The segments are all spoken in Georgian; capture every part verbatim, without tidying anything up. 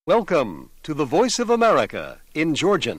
Welcome to the Voice of America in Georgian.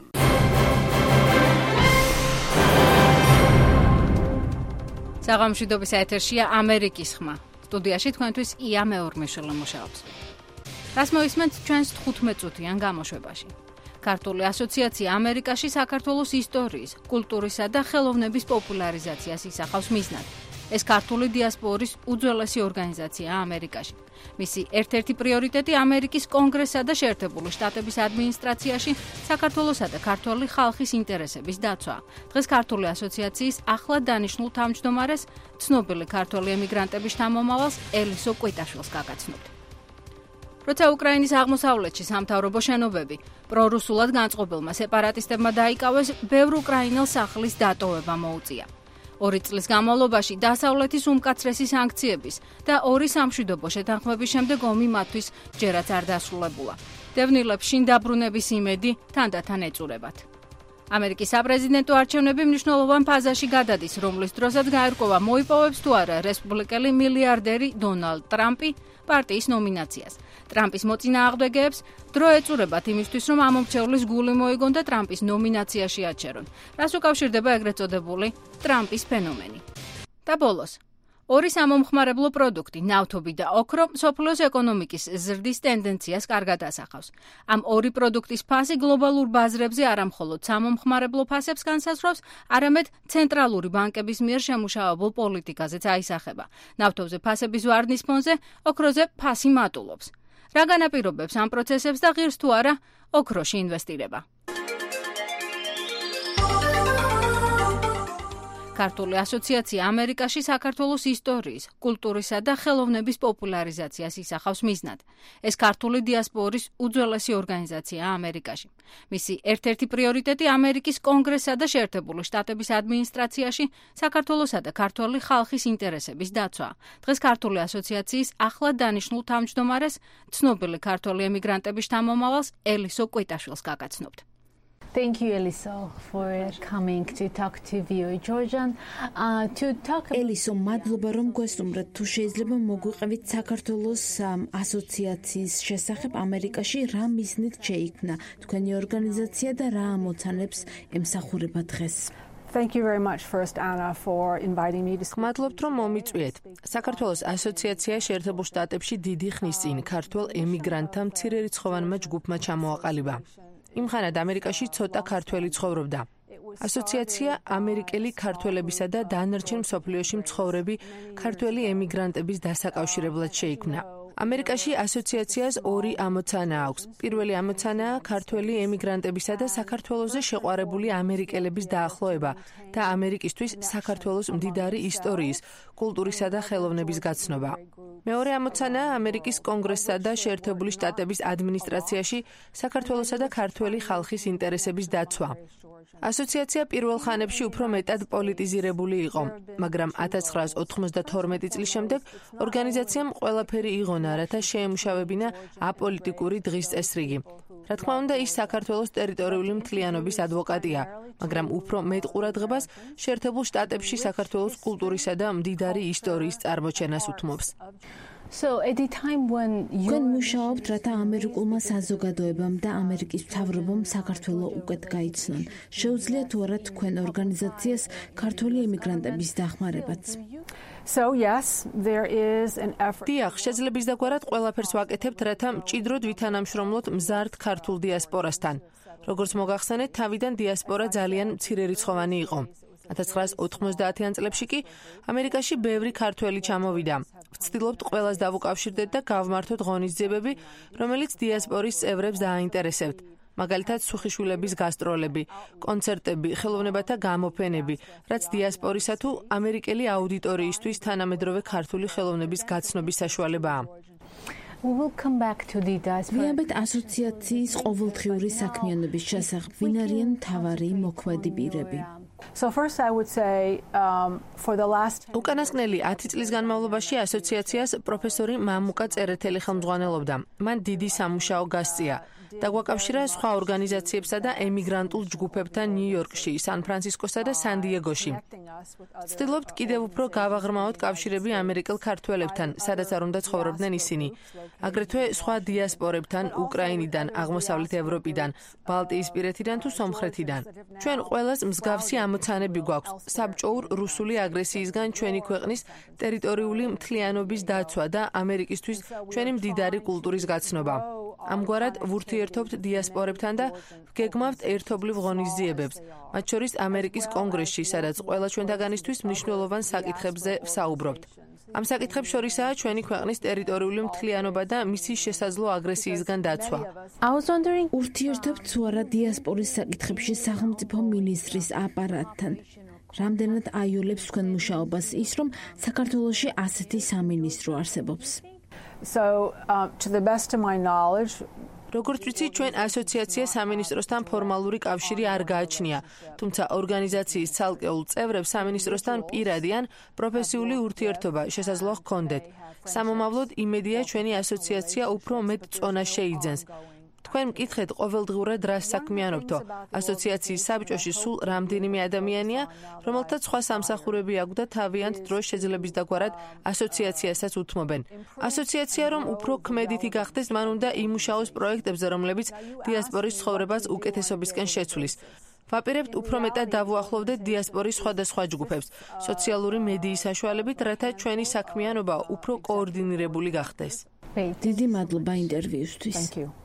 საღამოშიდობის ეთერშია ამერიკის ხმა. სტუდიაში თქვენთვის ია მეორმეშელი მუშაობს. რას მოისმენთ ჩვენს თხუთმეტ წუთიან გამოშვებაში. ქართული ასოციაცია ამერიკაში საქართველოს ისტორიის, კულტურისა და ხელოვნების პოპულარიზაციას ისახავს მიზნად. ეს ქართული დიასპორის უძველესი ორგანიზაციაა ამერიკაში. მისი ერთ-ერთი პრიორიტეტი ამერიკის კონგრესსა და შეერთებული შტატების ადმინისტრაციაში საქართველოსა და ქართველი ხალხის ინტერესების დაცვა. დღეს ქართული ასოციაციის ახლად დანიშნულ თავმჯდომარეს, ცნობილი ქართველი ემიგრანტების შთამომავალს ელისო კვეტაშვილს გაგაცნობთ. როცა უკრაინის აღმოსავლეთში სამთავრობო შენობები პრორუსულად განწყობილმა სეპარატისტებმა დაიკავეს, ბევრ უკრაინელ სახლის დატოვება მოუწია. ორი წლის განმავლობაში დასავლეთის უმკაცრესი სანქციების და ორი სამშვიდობო შეთანხმების შემდეგ ომი მათთვის ჯერაც არ დასრულებულა. დევნილებს შინ დაბრუნების იმედი თანდათან ეწურებათ. ამერიკის საპრეზიდენტო არჩევნები მნიშვნელოვან ფაზაში გადადის, რომლის დროსაც გაერკვა მოიპოვებს თუ არა რესპუბლიკელი მილიარდერი დონალდ ტრამპი პარტიის ნომინაციას. ტრამპის მოწინააღმდეგეებს დრო ეწურებათ იმისთვის, რომ ამომრჩევლის გული მოიგონ და ტრამპის ნომინაციაში აჩერონ, რაც უკავშირდება ეგრეთ წოდებული ტრამპის ფენომენი. და ბოლოს, ორი სამომხმარებლო პროდუქტი, ნავთობი და ოქრო, მსოფლიოს ეკონომიკის ზრდის ტენდენციას კარგად ასახავს. ამ ორი პროდუქტის ფასი გლობალურ ბაზრებზე არამხოლოდ სამომხმარებლო ფასებს განსაზღვრავს, არამედ ცენტრალური ბანკების მიერ შემუშავებულ პოლიტიკაზეც აისახება. ნავთობზე ფასების ვარდნის ფონზე, ოქროზე ფასი მატულობს. რა განაპირობებს ამ პროცესებს და ღირს თუ არა ოქროში ინვესტირება? ქართული ასოციაცია ამერიკაში საქართველოს ისტორიის, კულტურისა და ხელოვნების პოპულარიზაციას ისახავს მიზნად. ეს ქართული დიასპორის უძველესი ორგანიზაციაა ამერიკაში. მისი ერთ-ერთი პრიორიტეტი ამერიკის კონგრესსა და შეერთებული შტატების ადმინისტრაციაში საქართველოსა და ქართველი ხალხის ინტერესების დაცვა. დღეს ქართული ასოციაციის ახლად დანიშნულ თავმჯდომარეს, ცნობილი ქართველი ემიგრანტების შთამომავალს ელისო კვეტაშვილს გაგაცნობთ. Thank you, Eliso, for coming to talk to V O A Georgian. Uh, to talk... Eliso, მადლობა რომ გვესტუმრეთ. თუ შეიძლება მოგვიყევით საქართველოს ასოციაციის შესახებ ამერიკაში რა მიზნით შეიქმნა თქვენი ორგანიზაცია და რა ამოცანებს ემსახურება დღეს? Thank you very much first, Anna, for inviting me to... მადლობთ რომ მომიწვიეთ. საქართველოს ასოციაცია შეერთებულ შტატებში დიდი ხნის წინ ქართველ ემიგრანტთა მცირერიცხოვანმა ჯგუფმა ჩამოაყალიბა. იმხანად ამერიკაში ცოტა ქართველი ცხოვრობდა. ასოციაცია ამერიკელი ქართველებისა და დანარჩენ მსოფლიოში მცხოვრები ქართველი ემიგრანტების დასაკავშირებლად შეიქმნა. ამერიკაში ასოციაციას ორი ამოცანა აქვს. პირველი ამოცანაა ქართველი ემიგრანტებისა და საქართველოზე შეყვარებული ამერიკელების დაახლოება და ამერიკისთვის საქართველოს მდიდარი ისტორიის, კულტურისა და ხელოვნების გაცნობა. მეორე ამოცანაა ამერიკის კონგრესსა და შეერთებული შტატების ადმინისტრაციაში საქართველოსა და ქართველი ხალხის ინტერესების დაცვა. ასოციაცია პირველ ხანებში უფრო მეტად პოლიტიზირებული იყო, მაგრამ ათას ცხრაას ოთხმოცდათორმეტი წლის შემდეგ ორგანიზაციამ ყველაფერი იღონა, რათა შეემუშავებინა აპოლიტიკური დღის წესრიგი. რა თქმა უნდა, ის საქართველოს ტერიტორიული მთლიანობის ადვოკატია, მაგრამ უფრო მეტ ყურადღებას შეერთებულ შტატებში საქართველოს კულტურისა და მდიდარი ისტორიის წარმოჩენას უთმობს. So at the time when you when მუშაობთ, რათა ამერიკულმა საზოგადოებამ და ამერიკის მთავრობამ საქართველოს უკეთ გაიცნონ, შეუძლია თუ არა თქვენ ორგანიზაციას ქართული ემიგრანტების დახმარებაც? So yes, there is an effort. დიახ, შეძლების დაგვარად ყველაფერს ვაკეთებთ, რათა მჭიდროდ ვითანამშრომლოთ მზარდ ქართულ დიასპორასთან. როგორც მოგახსენეთ, თავიდან დიასპორა ძალიან მცირერიცხოვანი იყო. ათას ცხრაას ოთხმოცდაათიან წლებში კი ამერიკაში ბევრი ქართველი ჩამოვიდა. ვცდილობთ ყველას დავუკავშირდეთ და გავმართოთ ღონისძიებები, რომელიც დიასპორის წევრებს დააინტერესებთ. მაგალითად, სუხიშვილების გასტროლები, კონცერტები, ხელოვნებათა გამოფენები, რაც დიასპორისა თუ ამერიკელი აუდიტორიისთვის თანამედროვე ქართული ხელოვნების გაცნობის საშუალებაა. We will come back to the diaspora. ვიაბეთ ასოციაციის ყოველდღიური საქმიანობის შესახებ, ვინ არიან მთავარი მოქმედი პირები? So first I would say um, for the last უკანასკნელი ათი წლის განმავლობაში ასოციაციას პროფესორი მამუკა წერეთელი ხელმძღვანელობდა. მან დიდი სამუშაო გასწია. დაგვაკავშირა სხვა ორგანიზაციებსა და ემიგრანტულ ჯგუფებთან ნიუ-იორკში, სან-ფრანცისკოსა და სან-დიეგოში. ვცდილობთ კიდევ უფრო გავაღრმავოთ კავშირები ამერიკელ ქართველებთან, სადაც არ უნდა ცხოვრობდნენ ისინი. აგრეთვე სხვა დიასპორებთან, უკრაინიდან, აღმოსავლეთ ევროპიდან, ბალტიისპირეთიდან თუ სომხეთიდან. ჩვენ ყველას მსგავსი ამოცანები გვაქვს საბჭოურ რუსული აგრესიისგან ჩვენი ქვეყნის ტერიტორიული მთლიანობის დაცვა და ამერიკისთვის ჩვენი მდიდარი კულტურის გაცნობა. ამგვარად ვურთიერთობთ დიასპორებთან და ვგეგმავთ ერთობლივ ღონისძიებებს, მათ შორის ამერიკის კონგრესში, სადაც ყველა ჩვენთაგანისთვის მნიშვნელოვან საკითხებზე ვსაუბრობთ. ამ საკითხებს შორისაა ჩვენი ქვეყნის ტერიტორიული მთლიანობა და მისი შესაძლო აგრესიისგან დაცვა. ურთიერთობთ თუ არა დიასპორის საკითხებში სახელმწიფო მინისტრის აპარატთან? რამდენად აიოლებს თქვენ მუშაობას ის, რომ საქართველოში ასეთი სამინისტრო არსებობს? So, um, to the best of my knowledge, როგორც ვიცი, ჩვენ ასოციაცია სამინისტროსთან ფორმალური კავშირი არ გააჩნია, თუმცა ორგანიზაციის ცალკეულ წევრებს სამინისტროსთან პირადი ან პროფესიული ურთიერთობა შესაძლოა ჰქონდეთ. სამომავლოდ იმედია ჩვენი ასოციაცია უფრო მეტ წონას შეიძენს. თქვენ მკითხეთ ყოველდღურად რას საქმიანობთო? ასოციაციის საბჭოში სულ რამდენიმე ადამიანია, რომელთაც სხვა სამსახურები აქვს და თავიანთ დროს შეძლების დაგვარად ასოციაციასაც უთმობენ. ასოციაცია რომ უფრო ქმედითი გახდეს, მან უნდა იმუშაოს პროექტებზე, რომლებიც დიასპორის ცხოვრებას უკეთესობისკენ შეცვლის. ვაპირებთ უფრო მეტად დავუახლოვდეთ დიასპორის სხვადასხვა ჯგუფებს, სოციალური მედიის საშუალებით, რათა ჩვენი საქმიანობა უფრო კოორდინირებული გახდეს. დიდი მადლობა ინტერვიუსთვის.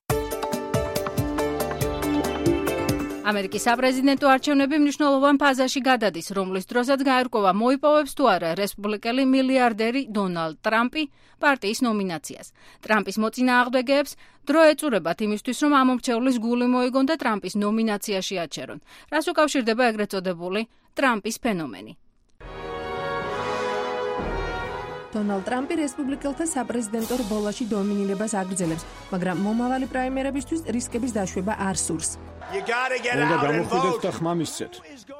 ამერიკის საპრეზიდენტო არჩევნები მნიშვნელოვან ფაზაში გადადის, რომლის დროსაც გაერკვევა მოიპოვებს თუ არა რესპუბლიკელი მილიარდერი დონალდ ტრამპი პარტიის ნომინაციას. ტრამპის მოწინააღმდეგეებს დრო ეწურებათ იმისთვის, რომ ამომრჩევლის გული მოიგონ და ტრამპის ნომინაციაში აჩერონ, რას უკავშირდება ეგრეთ წოდებული ტრამპის ფენომენი. დონალდ ტრამპი რესპუბლიკელთა საპრეზიდენტო რბოლაში დომინირებას აგრძელებს, მაგრამ მომავალი პრაიმერებისთვის რისკების დაშვება არ სურს. უნდა გამოხვიდეთ და ხმა მისცეთ.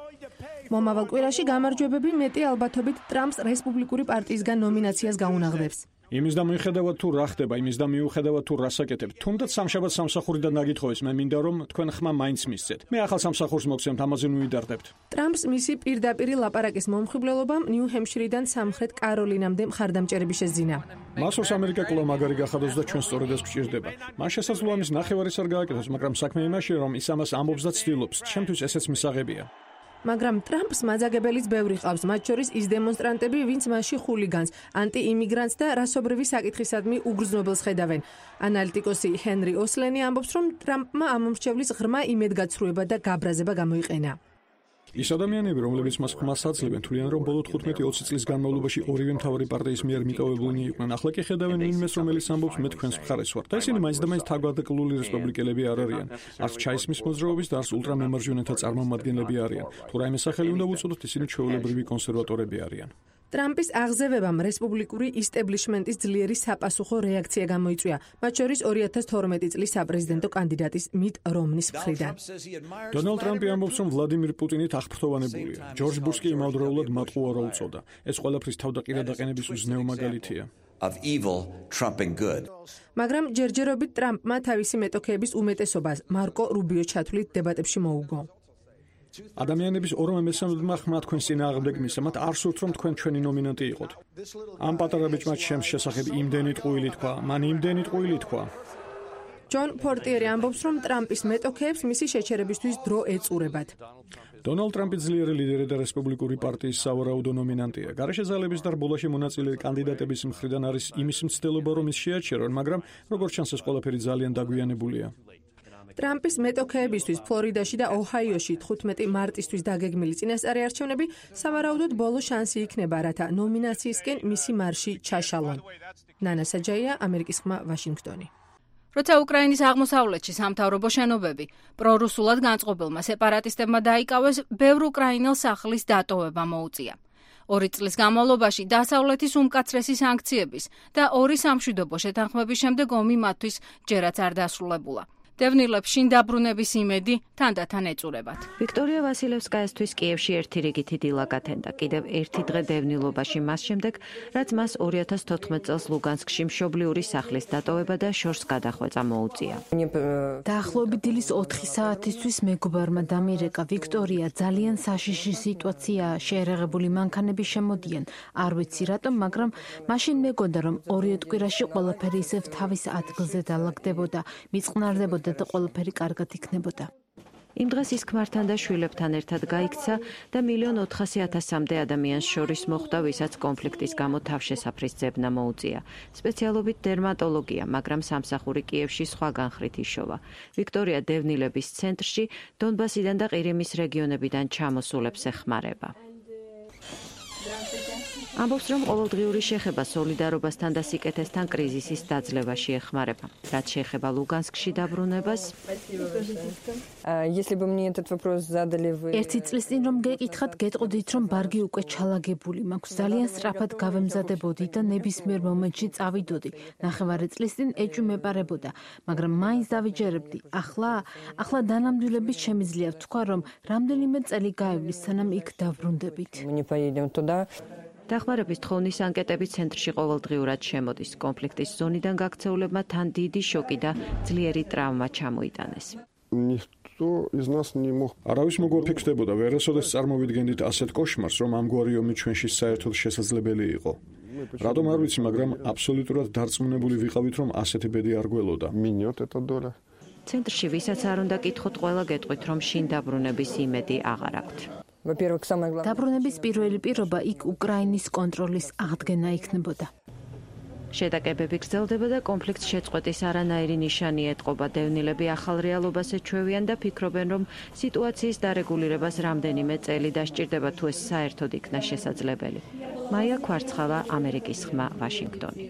მომავალ კვირაში გამარჯვებები მეტი ალბათობით ტრამპს რესპუბლიკური პარტიისგან ნომინაციას გაუნაღდებს. იმის და მიუხედავად თუ რა ხდება, იმის და მიუხედავად თუ რა საკეთებ, თუნდაც სამშაბათ სამსახურიდან ნაგითხოვეს, მე მინდა რომ თქვენ ხმა მაინც მისცეთ. მე ახალ სამსახურს მოგცემთ, ამაზე მივიდარდებთ. ტრამპს მისი პირდაპირი ლაპარაკის მომხიბვლელობამ ნიუ-ჰემშირიდან სამხრეთ კაროლინამდე მხარდამჭერები შეძინა. მასოს ამერიკა კვლავ მაგარი გახადოს და ჩვენ სწორედ ეს გვჭირდება. მას შესაძლოა მის ნახევარის არ გააკეთოს, მაგრამ საქმე იმაშია, რომ ის ამას ამბობს და ცდილობს. ჩემთვის ესეც მისაღებია. მაგრამ ტრამპს მაძაგებელიც ბევრი ყავს, მათ შორის ის დემონსტრანტები, ვინც მასში ხულიგანს, ანტი-იმიგრანტს და რასობრივი საკითხისადმი უგრძნობელს ხედავენ. ანალიტიკოსი ჰენრი ოსლენი ამბობს, რომ ტრამპმა ამომრჩევლის ღრმა იმედგაცრუება და გაბრაზება გამოიყენა. ის ადამიანები, რომლებიც მას ხმას აძლევენ, თვლიან, რომ ბოლო თხუთმეტი ოცი წლის განმავლობაში ორივე მთავარი პარტიის მიერ მიტოვებულნი იყვნენ. ახლა კი ხედავენ ვინმეს, რომელიც ამბობს, მე თქვენს მხარეს ვარ. და ისინი მაინც და მაინც თავგადაკლული რესპუბლიკელები არ არიან. არც ჩაისმის მოძრაობის და არც ულტრამემარჯვენეთა წარმომადგენლები არიან. თუ რაიმე სახელი უნდა ვუწოდოთ, ისინი ჩვეულებრივი კონსერვატორები არიან. ტრამპის აღზევებამ რესპუბლიკური ისტებლიშმენტის ძლიერი sapasukho რეაქცია გამოიწვია, მათ შორის ორი ათას თორმეტი წლის საპრეზიდენტო კანდიდატის მიტ რომნის მხრიდან. დონალდ ტრამპი ამბობს, რომ ვლადიმირ პუტინით აღფრთოვანებულია. ჯორჯ ბუშს კი იმავდროულად მატყუარა უწოდა. ეს ყველაფრის თავდაყირა დაყენების უზნეო მაგალითია. of evil trumping good. მაგრამ ჯერჯერობით ტრამპმა თავისი მეტოქეების უმეტესობას მარკო რუბიო ჩათვლით დებატებში მოუგო. ადამიანების ორ მესამედმა ხმა თქვენ წინააღმდეგ მისცა, მათ არ სურთ რომ თქვენ ჩვენი ნომინანტი იყოთ. ამ პატარა ბიჭმა ჩემს შესახებ იმდენი ტყუილი თქვა, მან იმდენი ტყუილი თქვა. ჯონ პორტიერი ამბობს, რომ ტრამპის მეტოქეებს მისი შეჩერებისთვის დრო ეწურებათ. დონალდ ტრამპი ძლიერი ლიდერი და რესპუბლიკური პარტიის სავარაუდო ნომინანტია. გარეშე ზალების და რბოლაში მონაწილე კანდიდატების მხრიდან არის იმის მცდელობა, რომ ის შეაჩერონ, მაგრამ როგორც ჩანს ეს ყველაფერი ძალიან დაგვიანებულია. ტრამპის მეტოქეებისთვის ფლორიდაში და ოჰაიოში თხუთმეტი მარტისთვის დაგეგმილი წინასწარი არჩევნები სავარაუდოდ ბოლო შანსი იქნება, რათა ნომინაციისკენ მისი მარში ჩაშალონ. ნანა საჯაია, ამერიკის ხმა, ვაშინგტონი. როცა უკრაინის აღმოსავლეთში სამთავრობო შენობები პრორუსულად განწყობილმა სეპარატისტებმა დაიკავეს, ბევრ უკრაინელ სახლის დატოვება მოუწია. ორი წლის განმავლობაში დასავლეთის უმკაცრესი სანქციების და ორი სამშვიდობო შეთანხმების შემდეგ ომი მათთვის ჯერაც არ დასრულებულა. დევნილებს შინ დაბრუნების იმედი თანდათან ეწურებათ. ვიქტორია ვასილევსკაისთვის კიევში ერთი რიგითი დილა გათენდა. კიდევ ერთი დღე დევნილობაში მას შემდეგ, რაც მას ორი ათას თოთხმეტ წელს ლუგანსკში მშობლიური სახლის დატოვება და შორს გადახვეწა მოუწია. დაახლოებით დილის ოთხი საათისთვის მეგობარმა დამირეკა ვიქტორია ძალიან საშიში სიტუაციაა, შეერაღებული მანქანები შემოდიან. არ ვიცი რატომ, მაგრამ მაშინ მეგონდა რომ ორი კვირაში ყველაფერი ისევ თავის ადგილზე დალაგდებოდა, მიწყნარდებოდა და ყველაფერი კარგად იქნებოდა. იმ დღეს ის ქმართან და შვილებთან ერთად გაიქცა და მილიონ ოთხასი ათასამდე ადამიანს შორის მოხვდა, ვისაც კონფლიქტის გამო თავშესაფრის ძებნა მოუწია. სპეციალობით დერმატოლოგია, მაგრამ სამსახური კიევში სხვა განხრით იშოვა. ვიქტორია დევნილების ცენტრში დონბასიდან და ყირიმის რეგიონებიდან ჩამოსულებს ეხმარება. ამბობს, რომ ყოველდღიური შეხება სოლიდარობასთან და სიკეთესთან კრიზისის დაძლევაში ეხმარება. რაც შეეხება ლუგანსკში დაბრუნებას, ერთი წლის წინ რომ გეკითხათ, გეტყოდით, რომ ბარგი უკვე ჩალაგებული მაქვს. ძალიან სწრაფად გავემზადებოდი და ნებისმიერ მომენტში წავიდოდი. ნახევარი წლის წინ ეჭვი მეპარებოდა, მაგრამ მაინც დავიჯერებდი. ახლა, ახლა დანამდვილებით შემიძლია ვთქვა, რომ რამდენიმე წელი გაივლის, სანამ იქ დაბრუნდებით. დახმარების თხოვნის ანკეტები ცენტრში ყოველდღიურად შემოდის. კონფლიქტის ზონიდან გაქცეულებმა თან დიდი შოკი და ძლიერი ტრავმა ჩამოიტანეს. არავის მოგვაფიქრდებოდა, ვერასოდეს წარმოვიდგენდით ასეთ კოშმარს, რომ ამგვარი ომი ჩვენში საერთოდ შესაძლებელი იყო. რატომ არ ვიცი, მაგრამ აბსოლუტურად დარწმუნებული ვიყავით, რომ ასეთი ბედი არ გველოდა. ცენტრში ვისაც არ უნდა კითხოთ, ყველა გეტყვით, რომ შინ დაბრუნების იმედი აღარ აქვთ. დაბრუნების პირველი პირობა იქ უკრაინის კონტროლის აღდგენა იქნებოდა. შეტაკებები გრძელდება და კონფლიქტს შეწყვეტის არანაირი ნიშანი ეტყობა. დევნილები ახალ რეალობას ეჩვევიან და ფიქრობენ, რომ სიტუაციის დარეგულირებას რამდენიმე წელი დასჭირდება, თუ ეს საერთოდ იქნა შესაძლებელი. მაია ქვარცხავა, ამერიკის ხმა, ვაშინგტონი.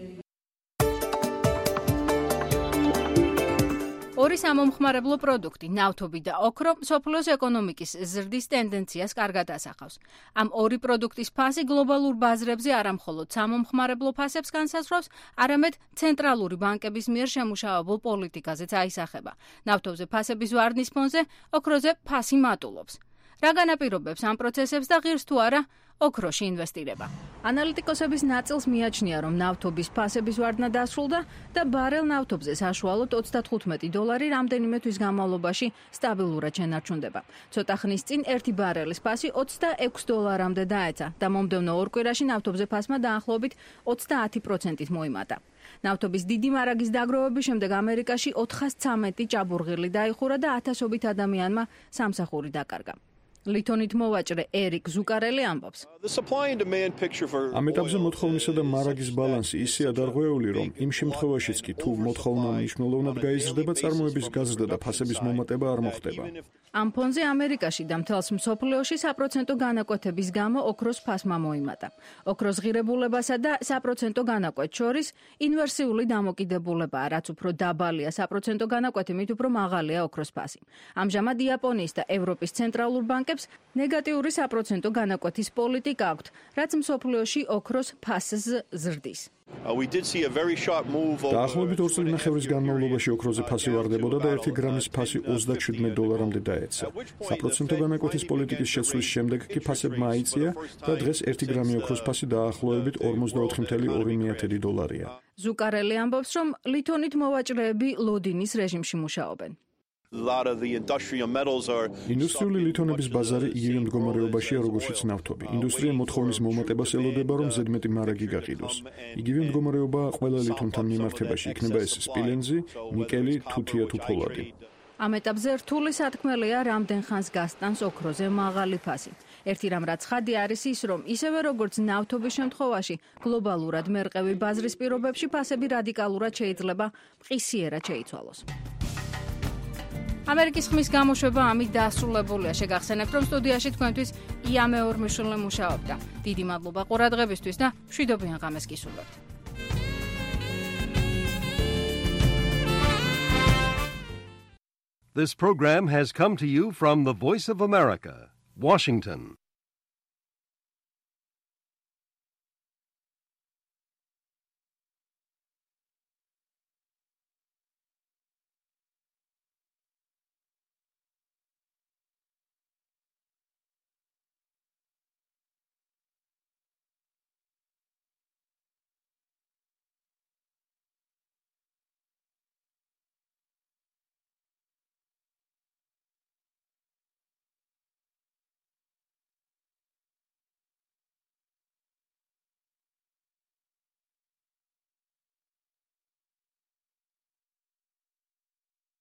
ორი სამომხმარებლო პროდუქტი, ნავთობი და ოქრო, მსოფლიოს ეკონომიკის ზრდის ტენდენციას კარგად ასახავს. ამ ორი პროდუქტის ფასი გლობალურ ბაზრებზე არა მხოლოდ სამომხმარებლო ფასებს განსაზღვრავს, არამედ ცენტრალური ბანკების მიერ შემუშავებულ პოლიტიკაზეც აისახება. ნავთობზე ფასების ვარდნის ფონზე, ოქროზე ფასი მატულობს. რა განაპირობებს ამ პროცესებს და ღირს თუ არა ოქროში ინვესტირება. ანალიტიკოსების ნაწილს მიაჩნია, რომ ნავთობის ფასების ვარდნა დასრულდა და ბარელ ნავთობზე საშუალოდ ოცდათხუთმეტი დოლარი რამდენიმე თვის განმავლობაში სტაბილურად შენარჩუნდება. ცოტა ხნის წინ ერთი ბარელის ფასი ოცდაექვსი დოლარამდე დაეცა და მომდევნო ორ კვირაში ნავთობზე ფასმა დაახლოებით ოცდაათი პროცენტით მოიმატა. ნავთობის დიდი მარაგის დაგროვების შემდეგ ამერიკაში ოთხასცამეტი ჭაბურღილი დაიხურა და ათასობით ადამიანმა სამსახური დაკარგა. ლითონით მოვაჭრე ერიკ ზუკარელი ამბობს. ამ ეტაპზე მოთხოვნისა და მარაგის ბალანსი ისეა დარღვეული, რომ იმ შემთხვევაშიც კი თუ მოთხოვნა მნიშვნელოვნად გაიზრდება, წარმოების გაზრდა და ფასების მომატება არ მოხდება. ამ ფონზე ამერიკაში და მთელს მსოფლიოში საპროცენტო განაკვეთების გამო ოქროს ფასმა მოიმატა. ოქროს ღირებულებასა და საპროცენტო განაკვეთს შორის ინვერსიული დამოკიდებულებაა, რაც უფრო დაბალია საპროცენტო განაკვეთი, მით უფრო მაღალია ოქროს ფასი. ამჟამად იაპონიის და ევროპის ცენტრალურ ბანკებს ნეგატიური საპროცენტო განაკვეთის პოლიტიკა აქვთ, რაც მსოფლიოში ოქროს ფასს ზრდის. დაახლოებით ორ წელნახევრის განმავლობაში ოქროზე ფასი ვარდებოდა და ერთი გრამის ფასი ოცდაშვიდმეტ დოლარამდე დაეცა. საპროცენტო განაკვეთის პოლიტიკის შეცვლის შემდეგ კი ფასებმა აიწია და დღეს ერთი გრამი ოქროს ფასი დაახლოებით ორმოცდაოთხი წუთი ორი დოლარია. ზუკარელი ამბობს, რომ ლითონით მოვაჭრეები ლოდინის რეჟიმში მუშაობენ. ინდუსტრიული ლითონების ბაზარი იგივე მდგომარეობაშია, როგორიც ნავთობი. ინდუსტრია მოთხოვნის მომატებას ელოდება, რომ ზედმეტი მარაგი გაყიდოს. იგივე მდგომარეობაა ყველა ლითონთან მიმართებაში, იქნება ეს სპილენძი, ნიკელი, თუთია თუ ფოლადი. ამ ეტაპზე რთული სათქმელია, რამდენ ხანს გასტანს ოქროზე მაღალი ფასი. ერთი რამ რაც ხადი არის ის, რომ ისევე როგორც ნავთობის შემთხვევაში, გლობალურად მერყევი ბაზრის პირობებში ფასები რადიკალურად შეიძლება მყისიერად შეიცვალოს. ამერიკის ხმის გამოშვება ამით დასრულებულია. შეგახსენებთ, რომ სტუდიაში თქვენთვის ია მეორმიშვილე მუშაობდა. დიდი მადლობა ყურადღებისთვის და მშვიდობიან ღამეს გისურვებთ. This program has come to you from the Voice of America, Washington.